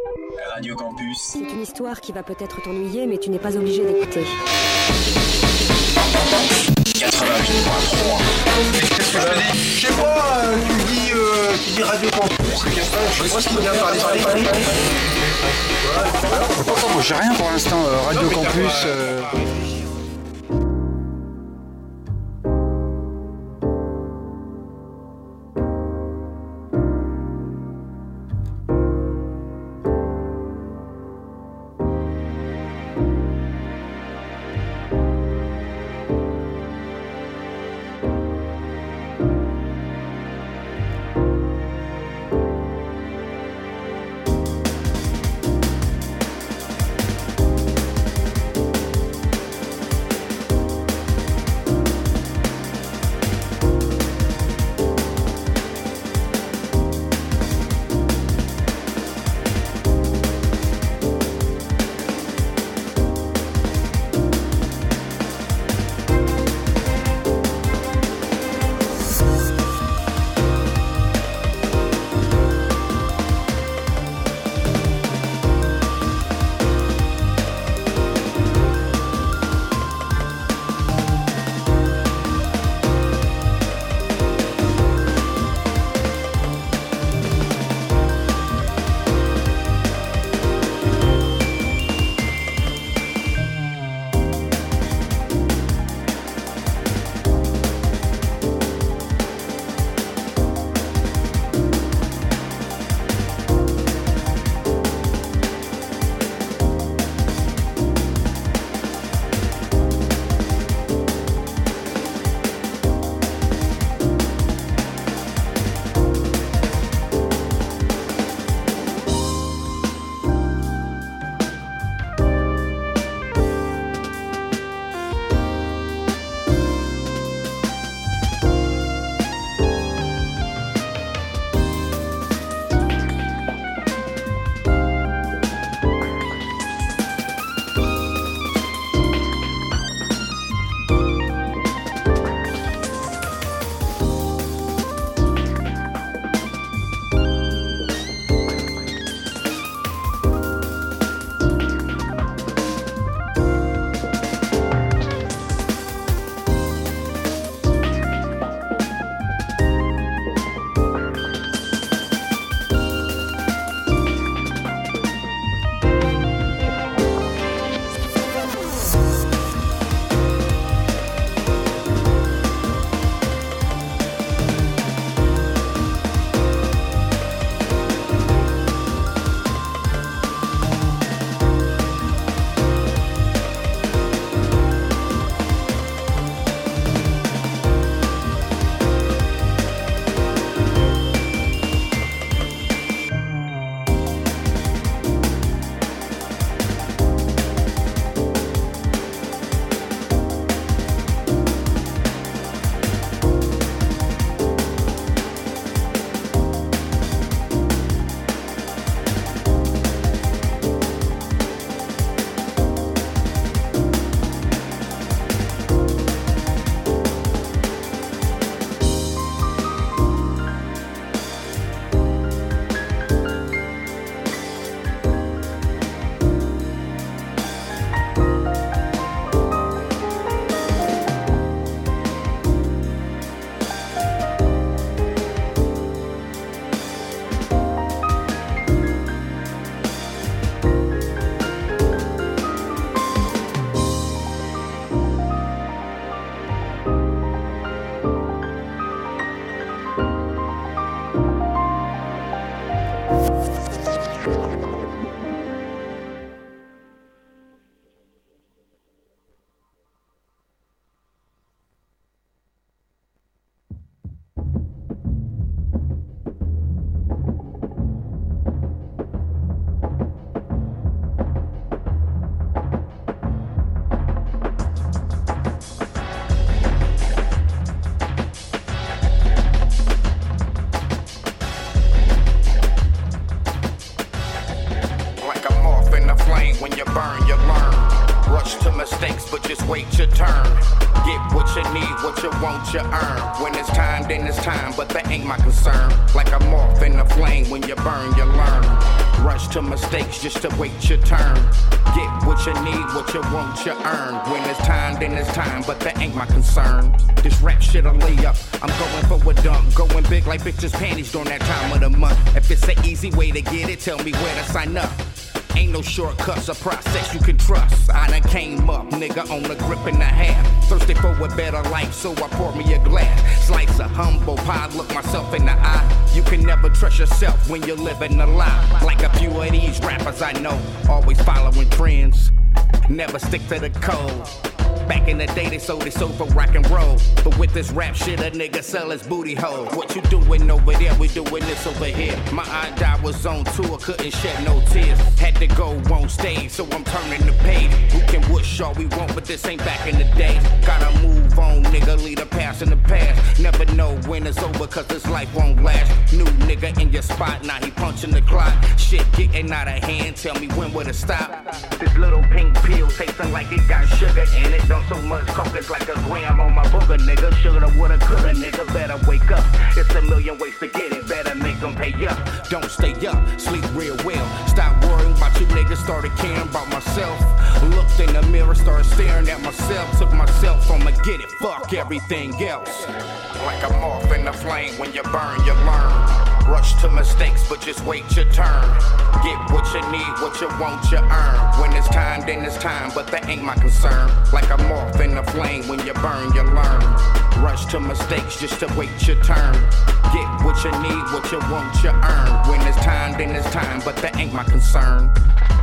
Radio Campus. C'est une histoire qui va peut-être t'ennuyer, mais tu n'es pas obligé d'écouter. 88.3. Qu'est-ce que je dis? Je sais pas, tu dis Radio Campus, je sais pas ce qu'il vient parler. Moi j'ai rien pour l'instant, Radio Campus. You earn. When it's time, then it's time, but that ain't my concern. Like a moth in the flame, when you burn, you learn. Rush to mistakes just to wait your turn. Get what you need, what you want, you earn. When it's time, then it's time, but that ain't my concern. This rap shit'll lay up. I'm going for a dump, going big like bitches' panties during that time of the month. If it's an easy way to get it, tell me where to sign up. Ain't no shortcuts, a process you can trust. I done came up, nigga, on the grip and a half. Thirsty for a better life, so I poured me a glass. Slice of humble pie, look myself in the eye. You can never trust yourself when you're living a lie. Like a few of these rappers I know, always following trends. Never stick to the code. Back in the day, they sold for rock and roll. But with this rap shit, a nigga sell his booty hole. What you doing over there? We doing this over here. My aunt died, was on tour, couldn't shed no tears. Had to go on stage, so I'm turning the page. We can wish all we want, but this ain't back in the day. Gotta move on, nigga, leave the past in the past. Never know when it's over, cause this life won't last. New nigga in your spot, now he punching the clock. Shit getting out of hand, tell me when will it stop? This little pink pill tasting like it got sugar in it. Done so much coke, it's like a gram on my booger, nigga. Shoulda, woulda, coulda, nigga. Better wake up. It's a million ways to get it. Better make them pay up. Don't stay up. Sleep real well. Stop worrying about you niggas. Started caring about myself. Looked in the mirror, started staring at myself. Took myself from a get it. Fuck everything else. Like a moth in the flame. When you burn, you learn. Rush to mistakes, but just wait your turn. Get what you need, what you want, you earn. When it's time, then it's time, but that ain't my concern. Like a moth in the flame, when you burn, you learn. Rush to mistakes just to wait your turn. Get what you need, what you want, you earn. When it's time, then it's time, but that ain't my concern.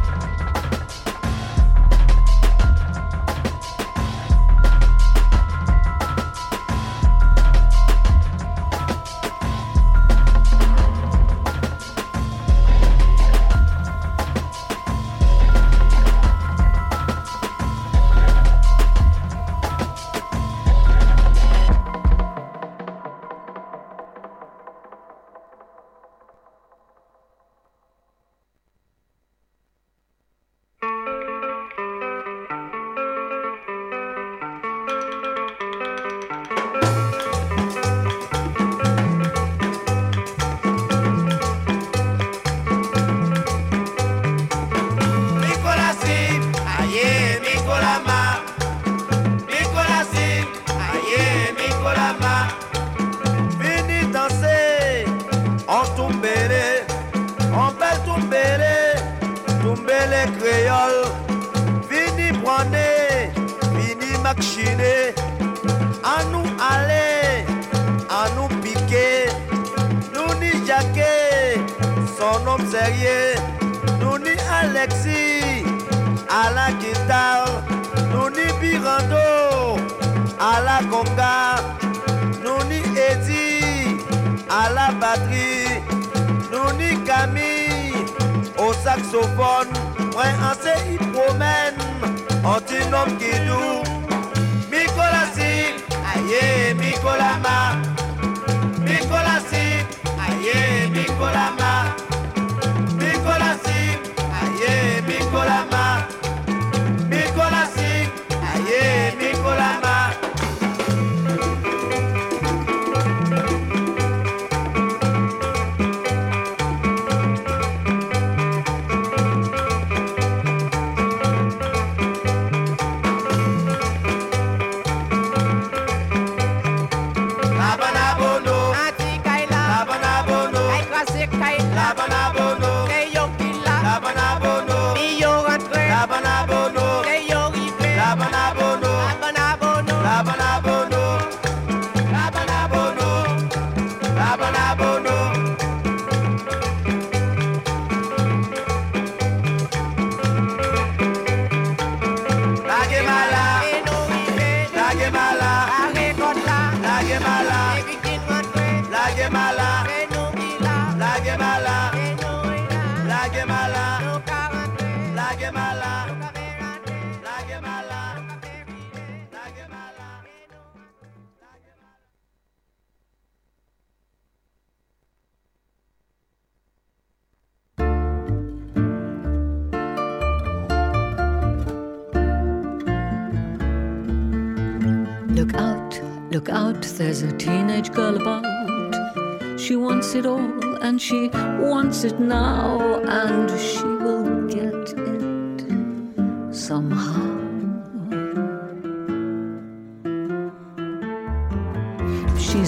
Look out, there's a teenage girl about. She wants it all and she wants it now. And she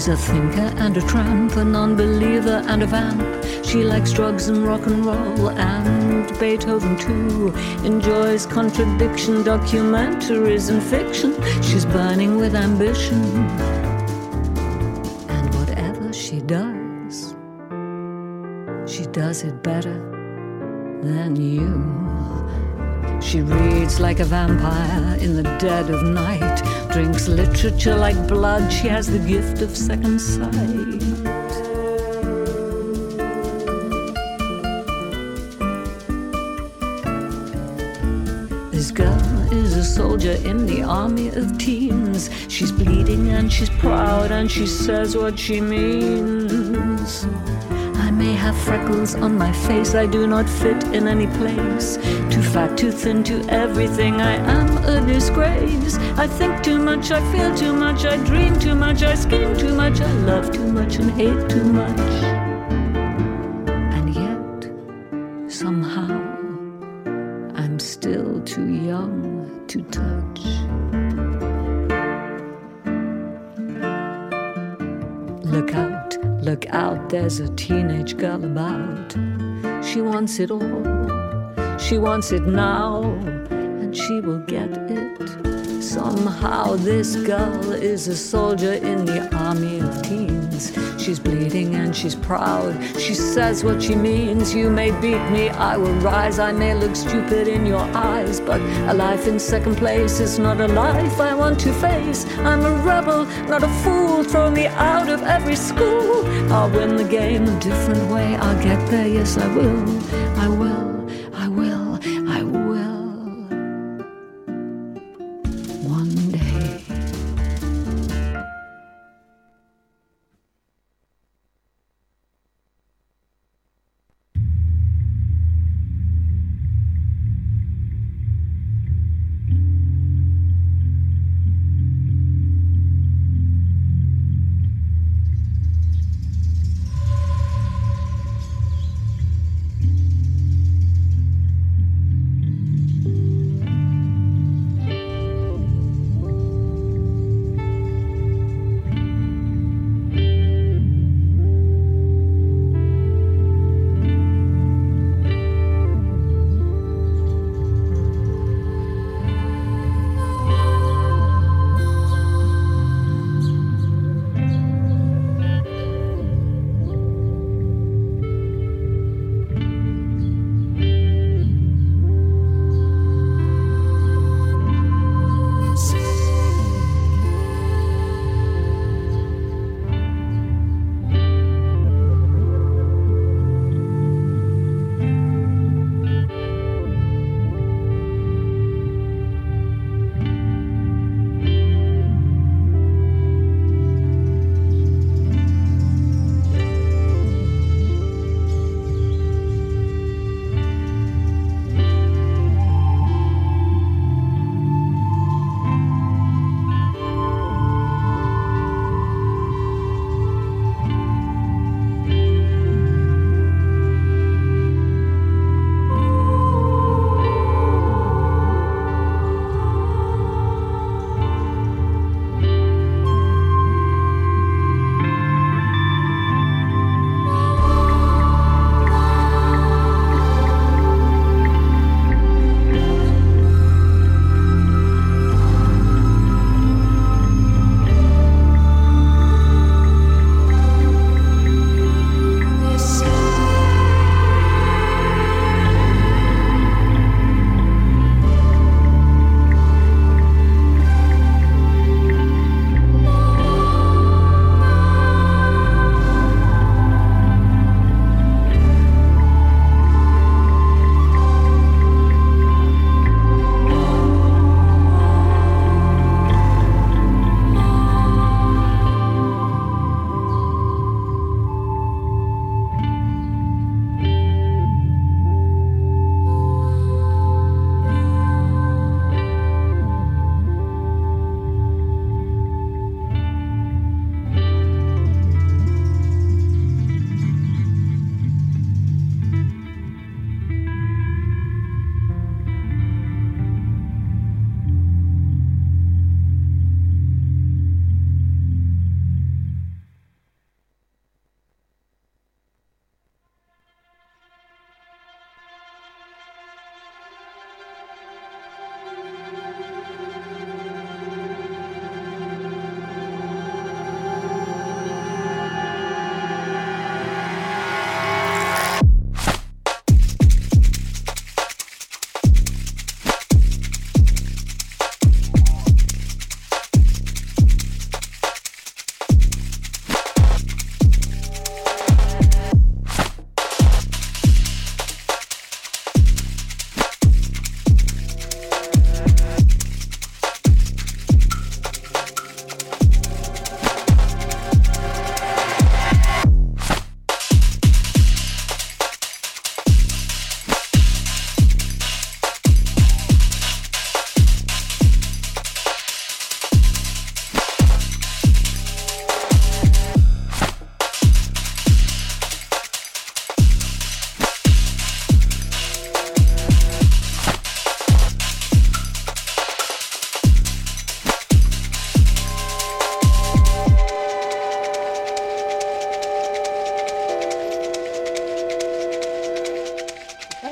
She's a thinker and a tramp, a non-believer and a vamp. She likes drugs and rock and roll and Beethoven too. Enjoys contradiction, documentaries and fiction. She's burning with ambition. And whatever she does it better than you. She reads like a vampire in the dead of night, drinks literature like blood, she has the gift of second sight. This girl is a soldier in the army of teens. She's bleeding and she's proud and she says what she means. I may have freckles on my face, I do not fit in any place. Too fat, too thin, too everything, I am a disgrace. I think too much, I feel too much, I dream too much, I scheme too much, I love too much and hate too much. And yet, somehow, I'm still too young to touch. Look out, there's a teenage girl about. She wants it all, she wants it now, and she will get it. Somehow this girl is a soldier in the army of teens. She's bleeding and she's proud, she says what she means. You may beat me, I will rise, I may look stupid in your eyes, but a life in second place is not a life I want to face. I'm a rebel, not a fool, throw me out of every school. I'll win the game a different way, I'll get there, yes I will. I will, I will, I will. One day.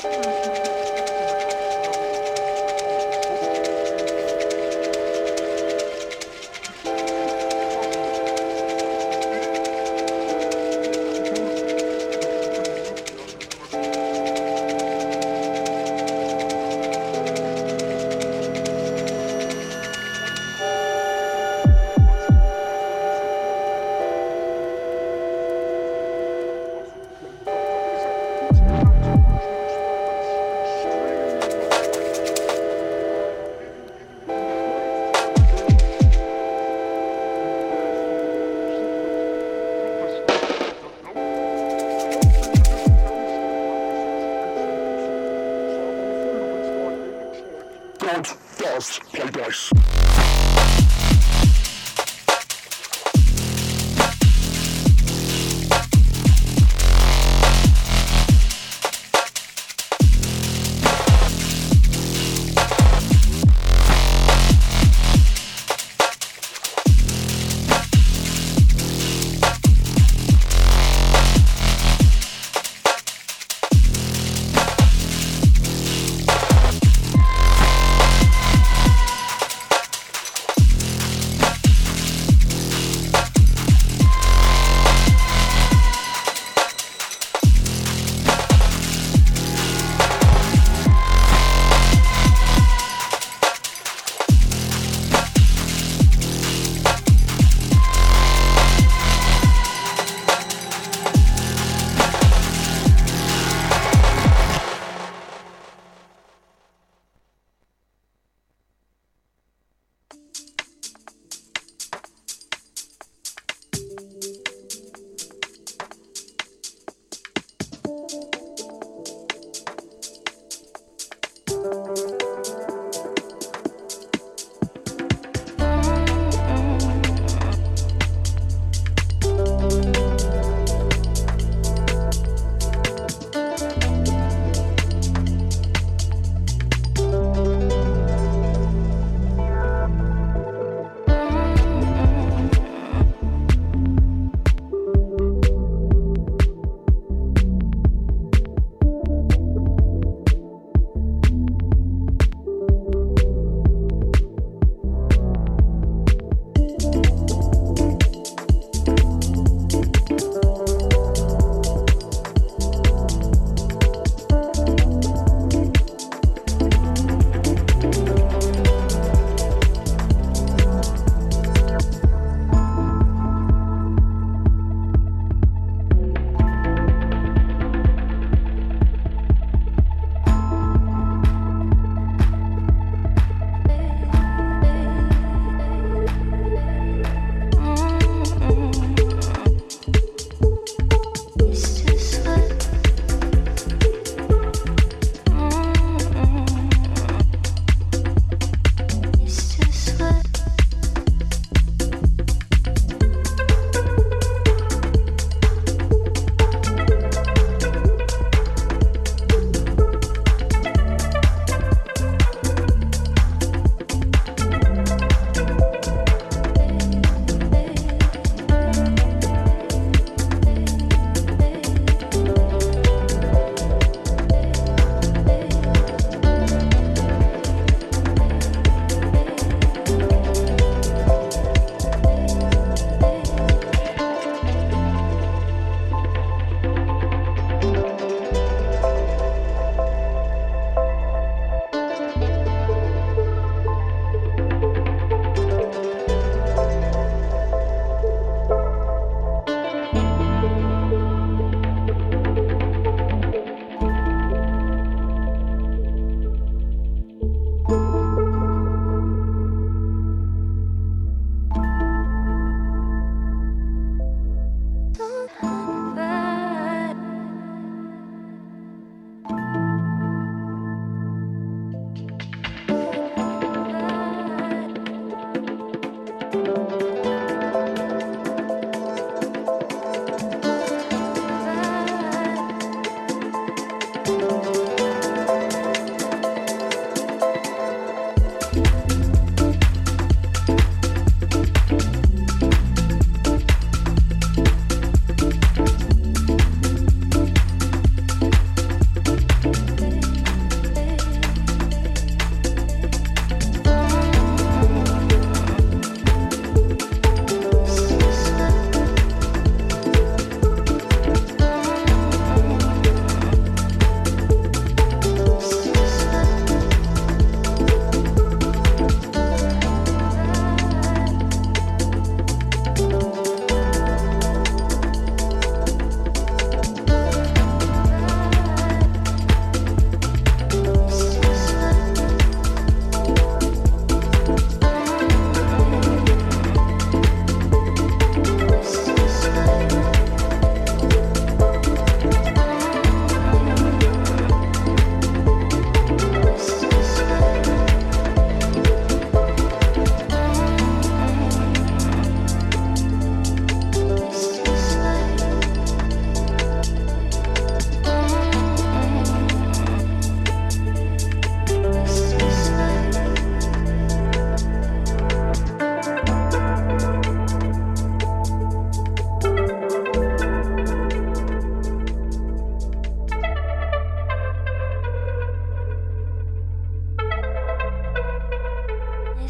Play dice.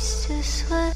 ce soir.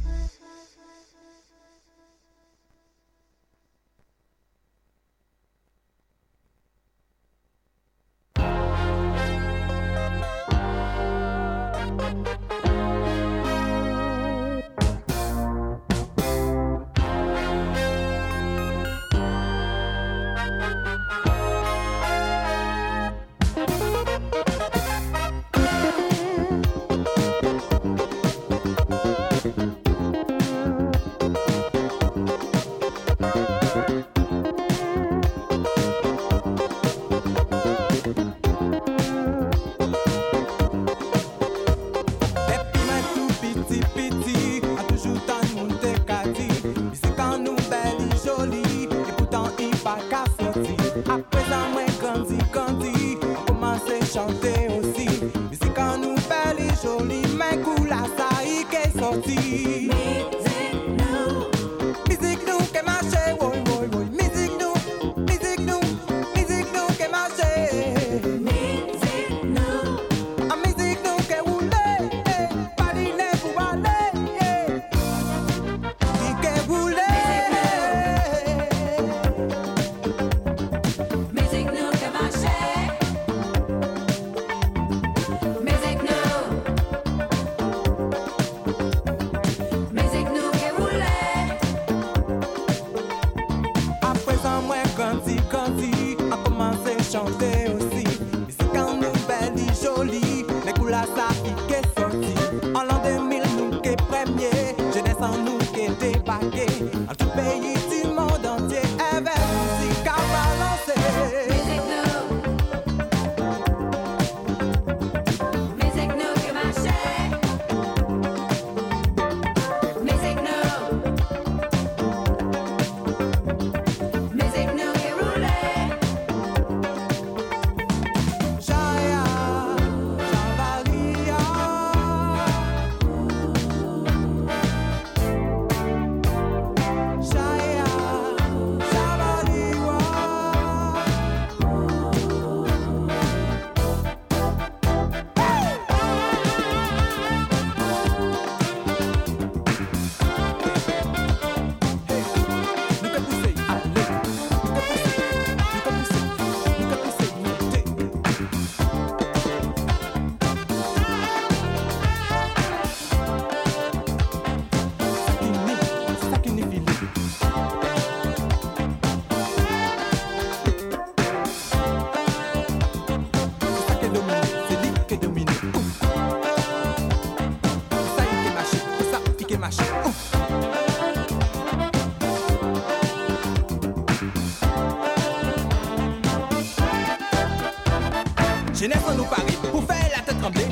Jeunesse en nous Paris pour faire la tête trembler.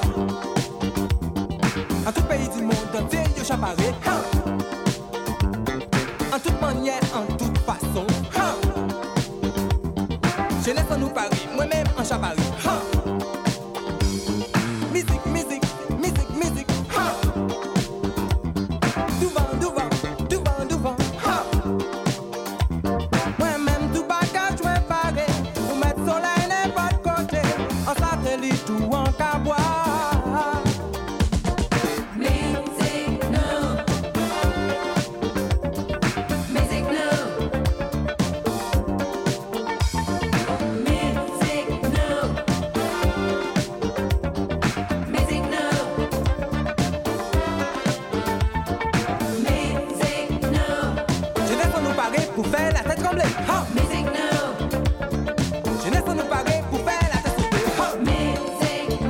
En tout pays du monde entier, yo chaparé. En toute manière, en toute façon. Jeunesse en nous Paris, moi-même en chaparé. Musique, musique, musique, musique. Devant, devant, devant, devant. Moi-même tout bagage, moi paré. Pour mettre soleil n'importe côté. En satellite ou en cabois. Pour faire la tête trembler. Music now. Jeunesse nous paraît pour faire la tête trembler. Music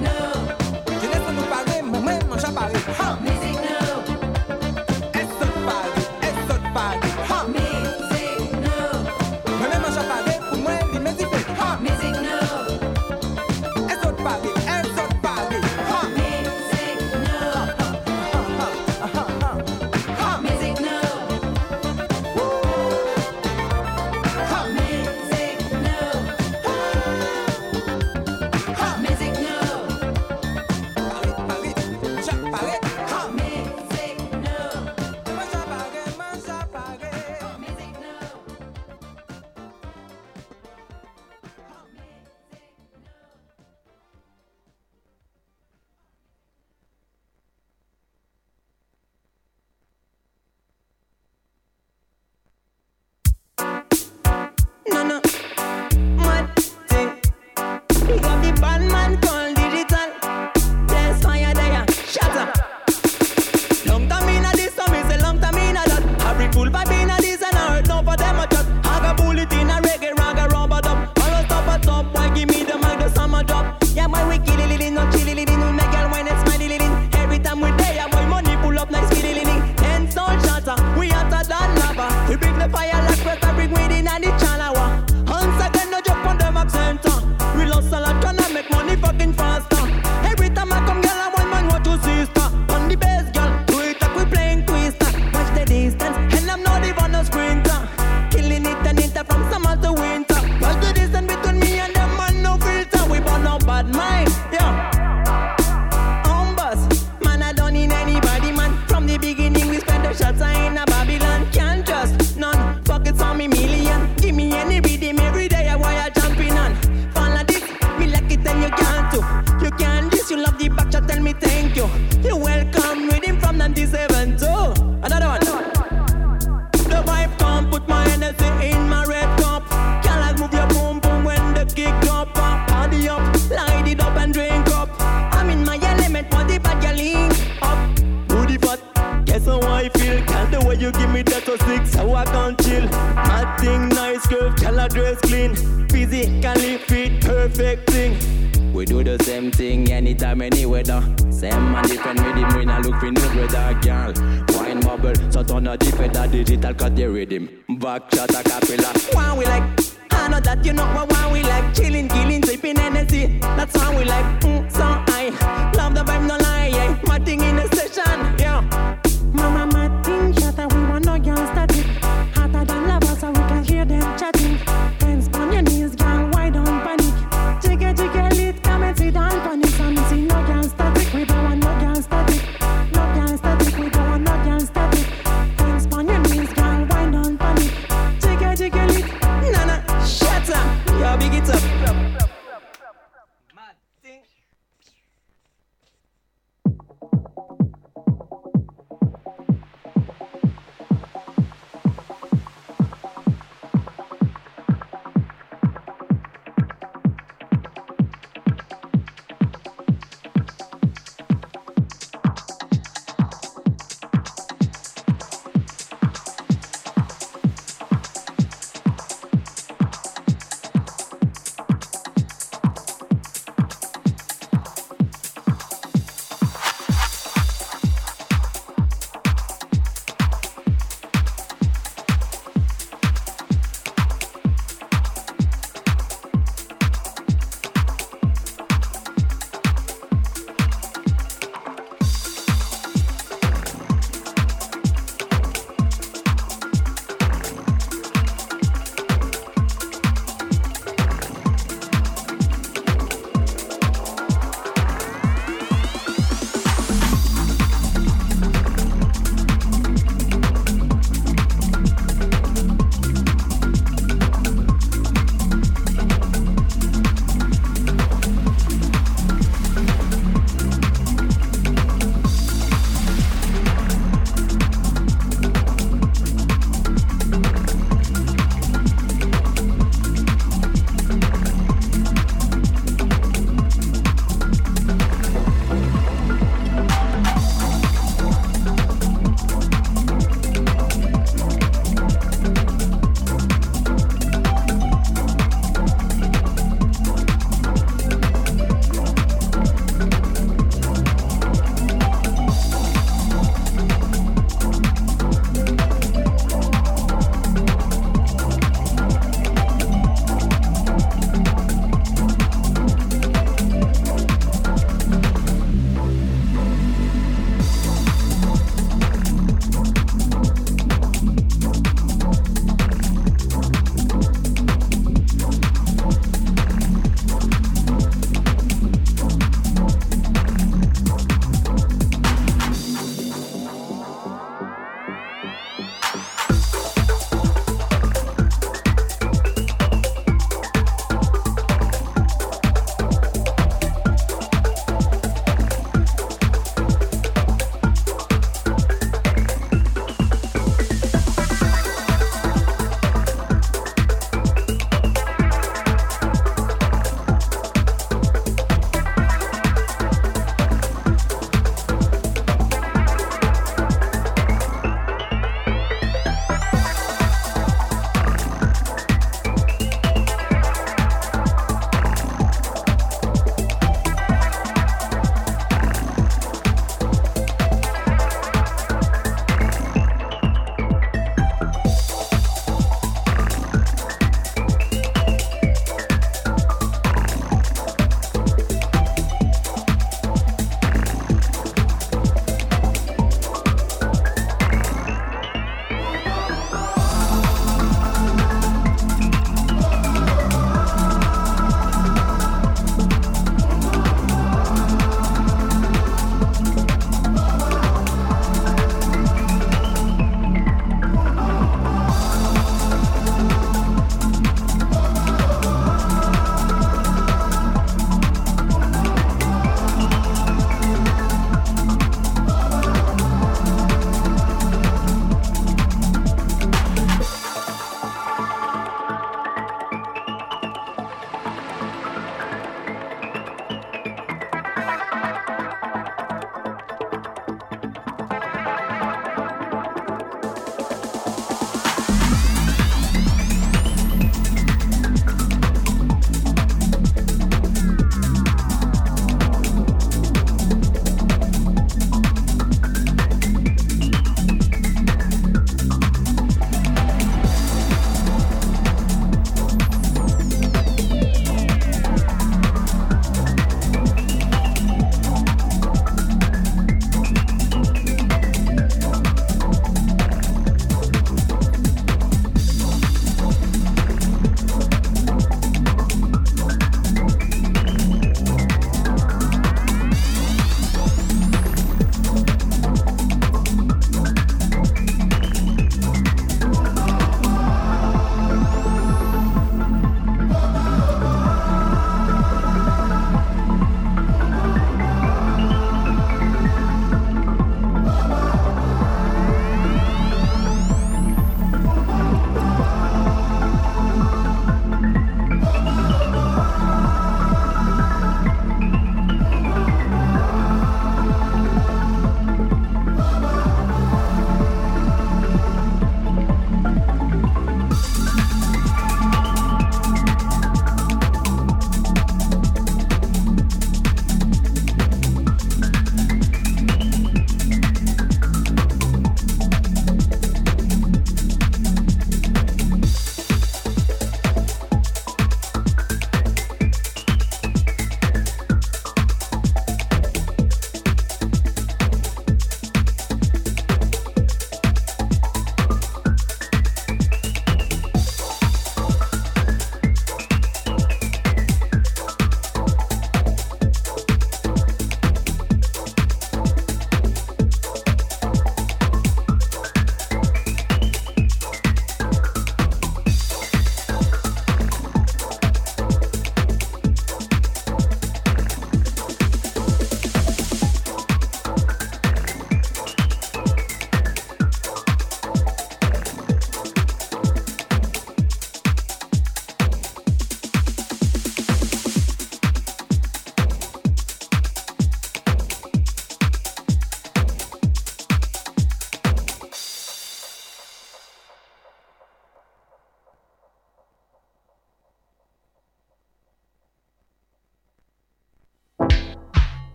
do the same thing anytime, any weather. Same man different rhythm, we not look for no brother, girl. Wine bubble, so turn a different digital cut the rhythm. Back shot a capella. Why we like? I know that you know what why we like. Chilling, killing, sipping energy. That's why we like. So I love the vibe, no lie. Yeah. Matting in the session, yeah. Mama Martin, shatter, we want no girl static. Hotter than lava, so we can hear them chatting. Hands on your knees, girl, why don't panic? Jiggle, jiggle it, come and sit down, panic. Some see no girl static, we don't want no girl static. No girl static, we don't want no girl static. Hands on your knees, girl, why don't panic? Jiggle, jiggle it, Nana, shut up, yo, big it up.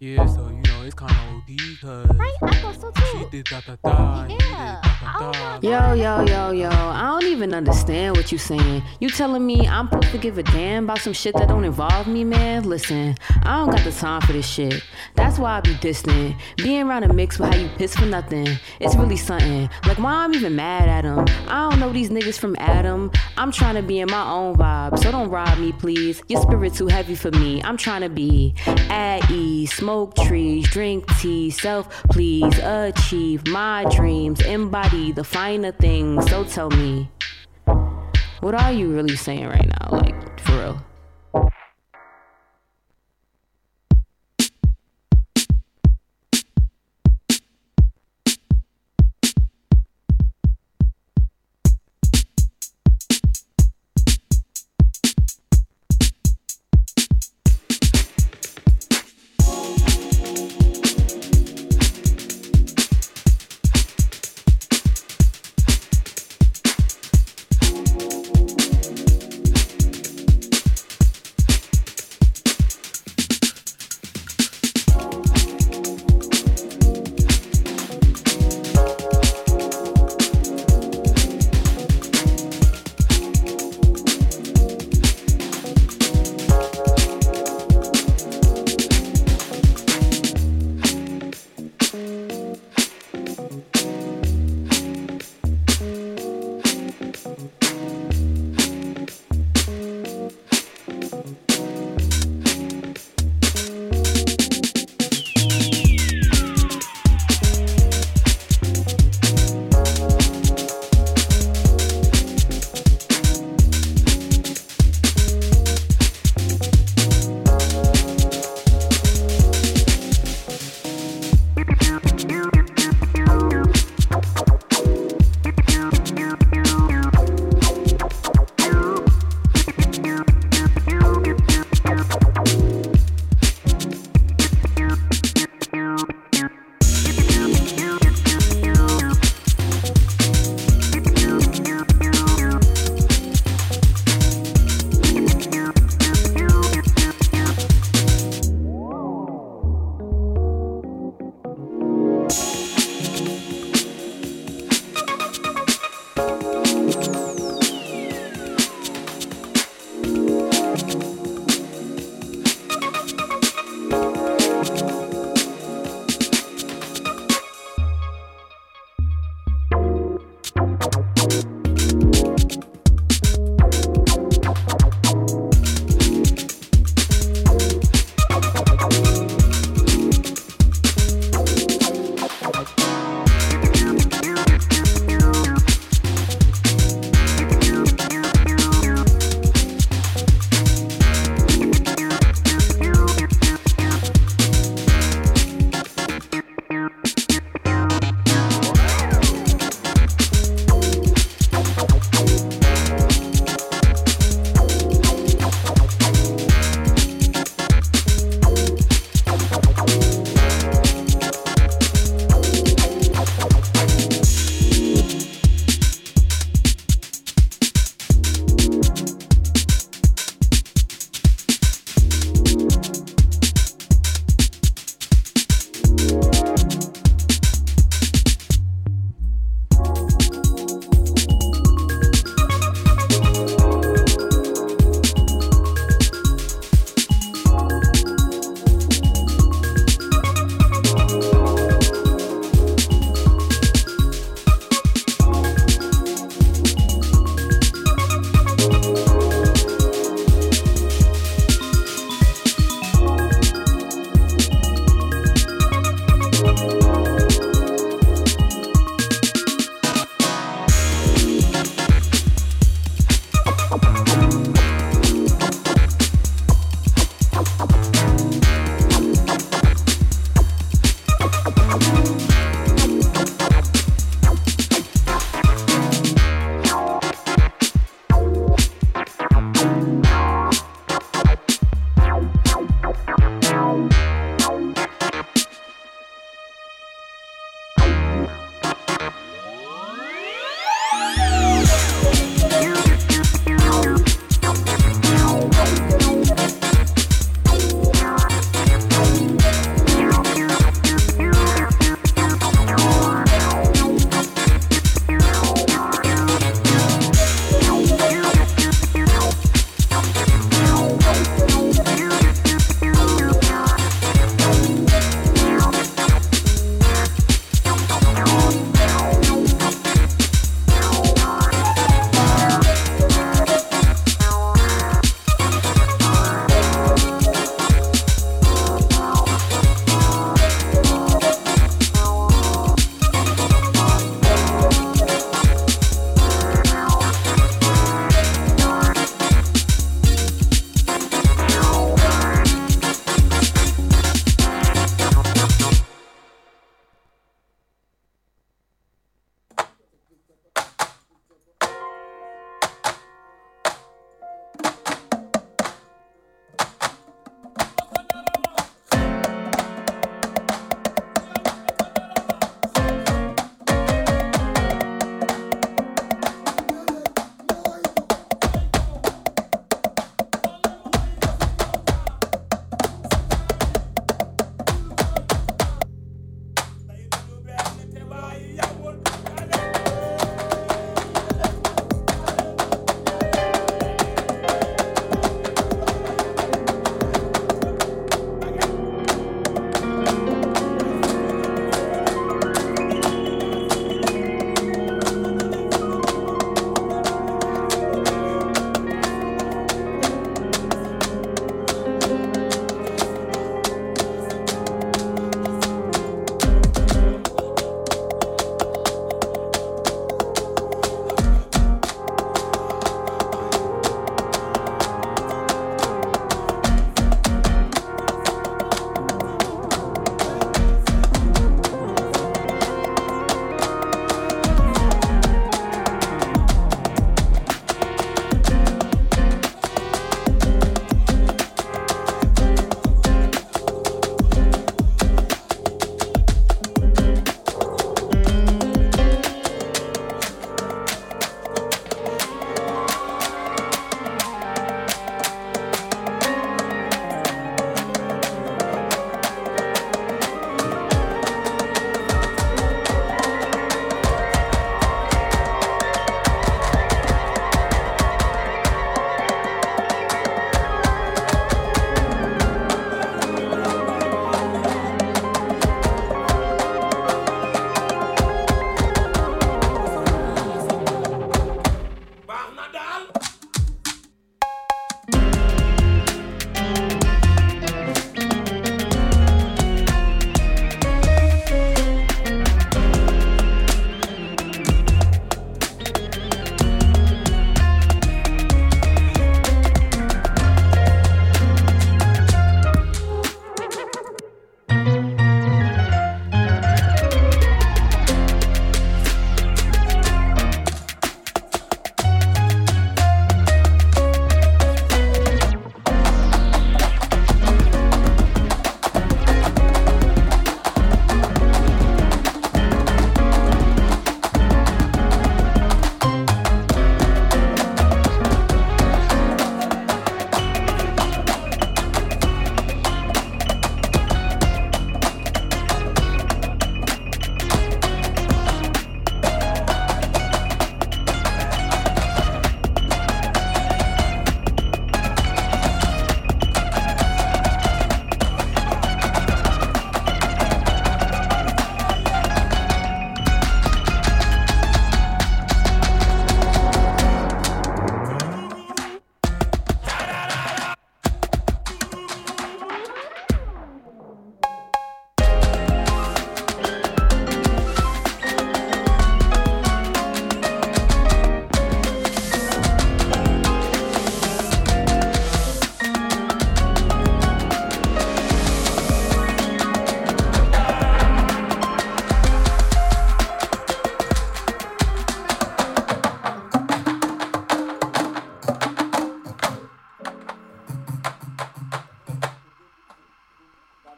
Yeah, so you know it's kind of OD cause right, I thought so too. She did da-da-da, yeah. Yo, I don't even understand what you saying. You telling me I'm supposed to give a damn about some shit that don't involve me, man? Listen, I don't got the time for this shit. That's why I be distant. Being around a mix with how you piss for nothing, it's really something. Like, why I'm even mad at him? I don't know these niggas from Adam. I'm trying to be in my own vibe, so don't rob me, please. Your spirit too heavy for me. I'm trying to be at ease, smoke trees, drink tea, self-please, achieve my dreams, embody the finer things. So tell me, what are you really saying right now? Like, for real?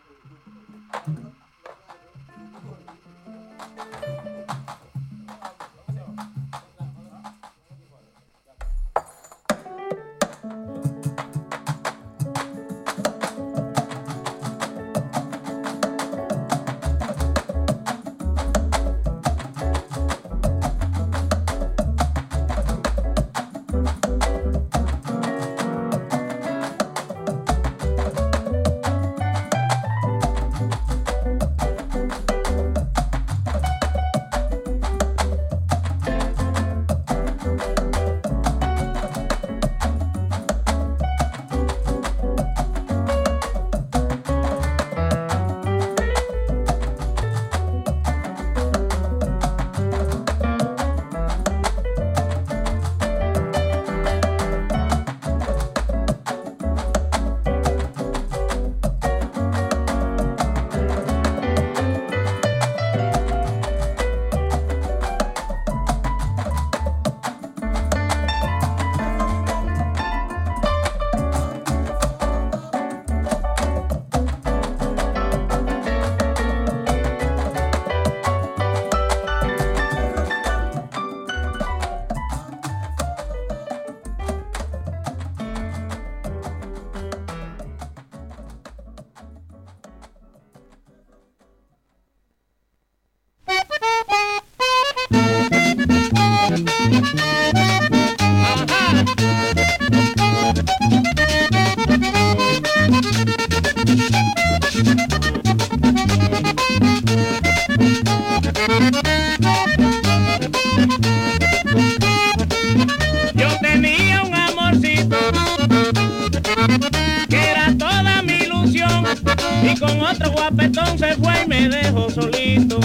y con otro guapetón se fue y me dejó solito.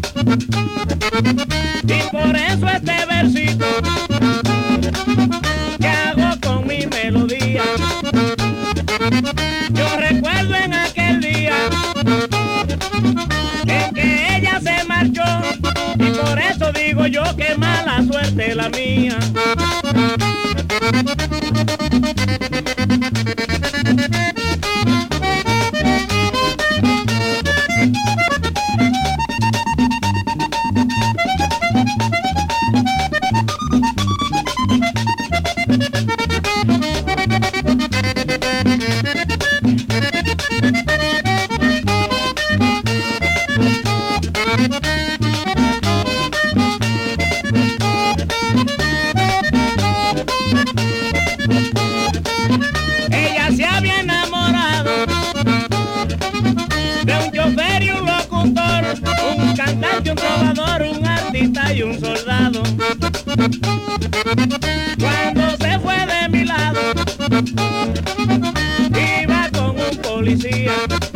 Y por eso este versito que hago con mi melodía. Yo recuerdo en aquel día en que ella se marchó y por eso digo yo que mala suerte la mía. Ella se había enamorado de un chofer y un locutor, un cantante, un trovador, un artista y un soldado. Cuando se fue de mi lado, iba con un policía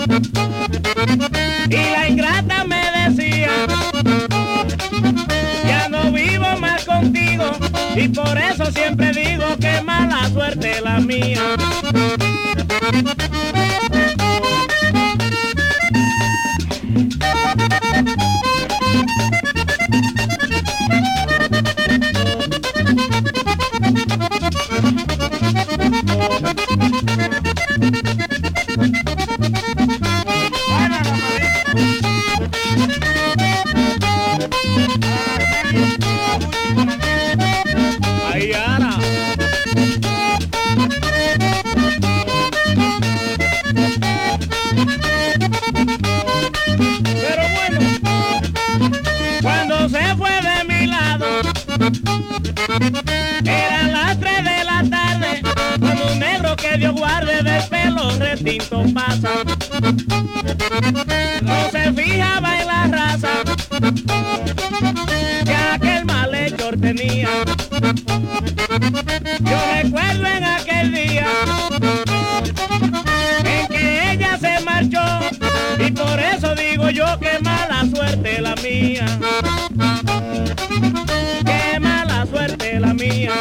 y la ingrata me decía: ya no vivo más contigo, y por eso siempre digo que mala suerte la mía. Ay, Ara. Pero bueno, cuando se fue de mi lado, eran las 3 de la tarde, cuando un negro que Dios guarde del pelo retinto pasa. No se fijaba en la raza que aquel malhechor tenía. Yo recuerdo en aquel día en que ella se marchó y por eso digo yo que mala suerte la mía. Que mala suerte la mía.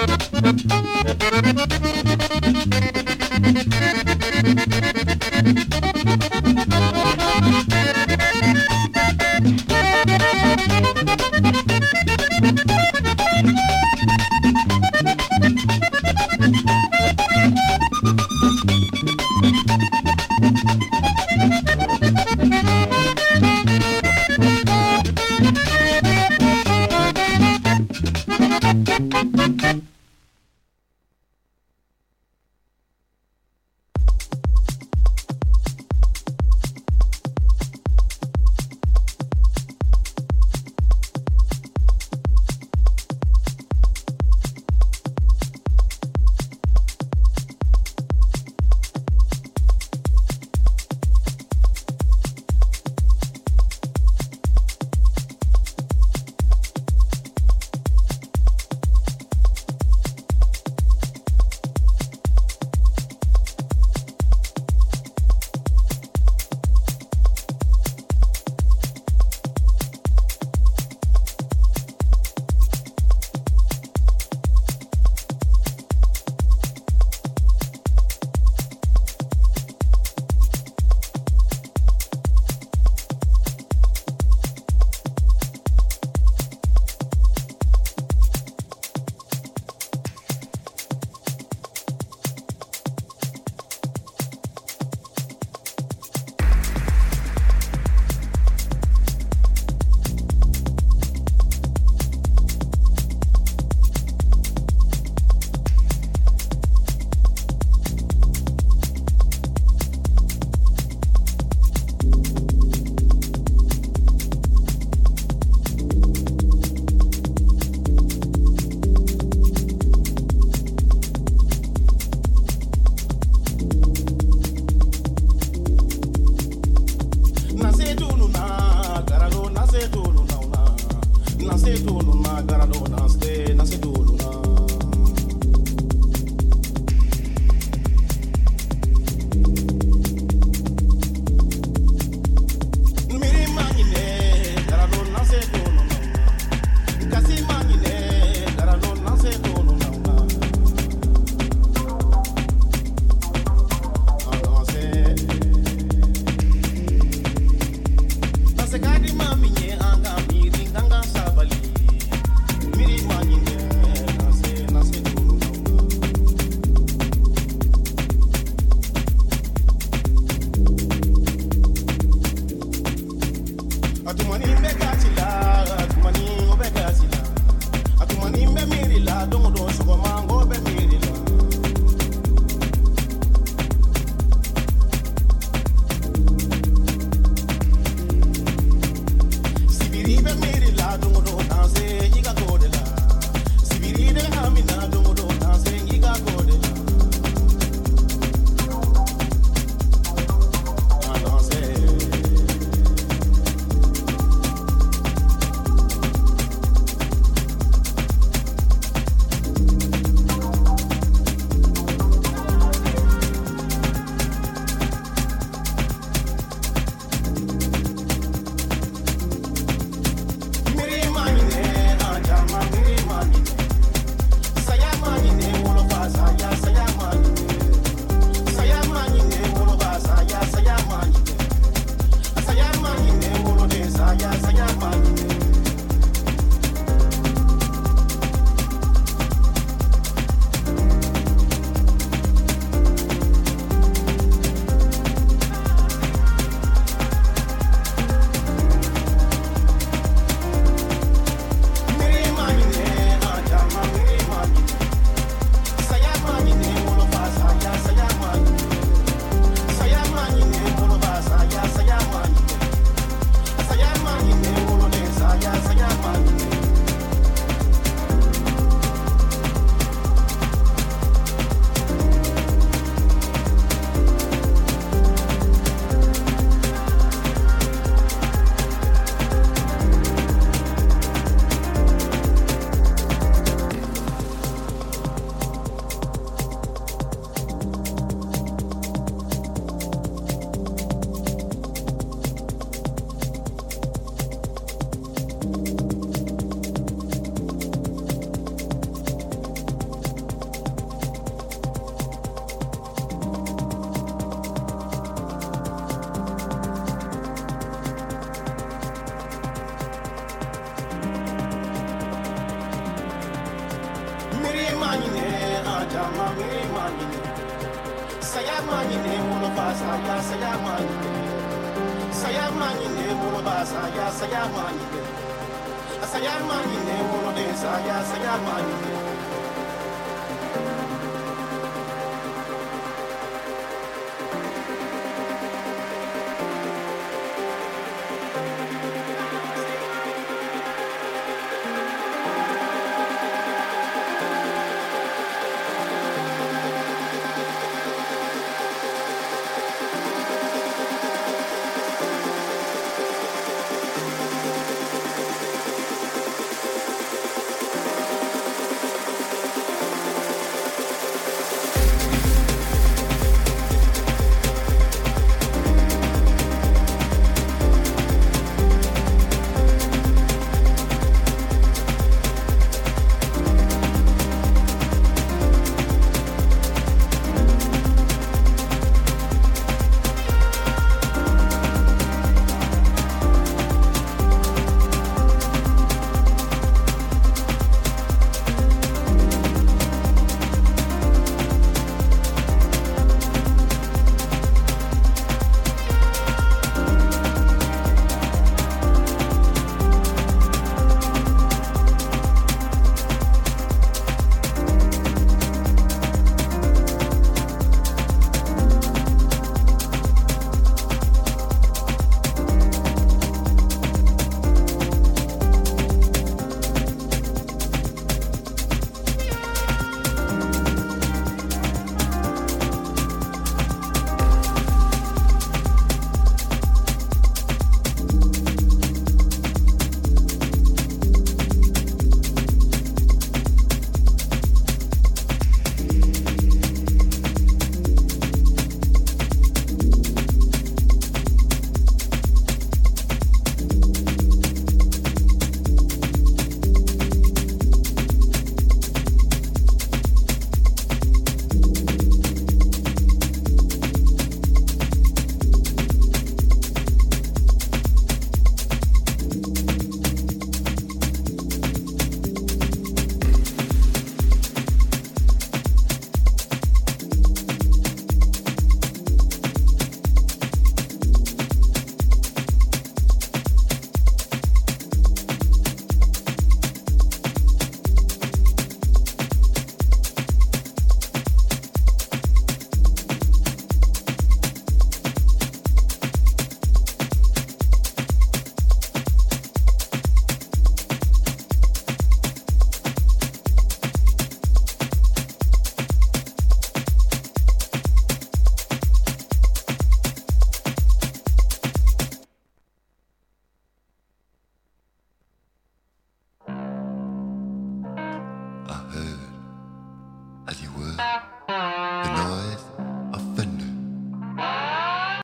At your word.